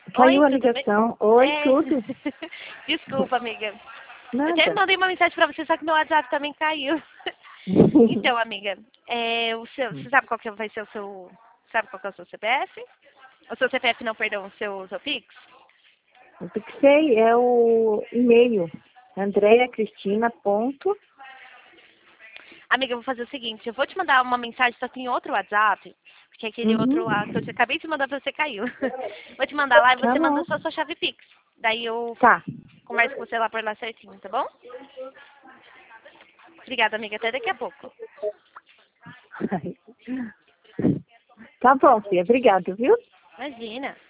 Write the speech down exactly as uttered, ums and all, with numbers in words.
Caiu Oi, a tudo bem? ligação. Oi, É... tudo. Desculpa, amiga. Eu Nada. até mandei uma mensagem pra você, só que meu WhatsApp também caiu. Então, amiga, é, o seu, você sabe qual que vai ser o seu... Sabe qual que é o seu C P F? O seu C P F não, perdão, o seu, o seu Pix? O PicPay é o e-mail. Andrea Cristina ponto. Amiga, eu vou fazer o seguinte, eu vou te mandar uma mensagem, só que em outro WhatsApp, porque aquele outro Uhum. lá que eu te- acabei de mandar pra você caiu. Vou te mandar lá e Tá você manda bom. só sua chave Pix. Daí eu Tá. converso com você lá por lá certinho, tá bom? Obrigada, amiga. Até daqui a pouco. Tá bom, filha. Obrigada, viu? Imagina.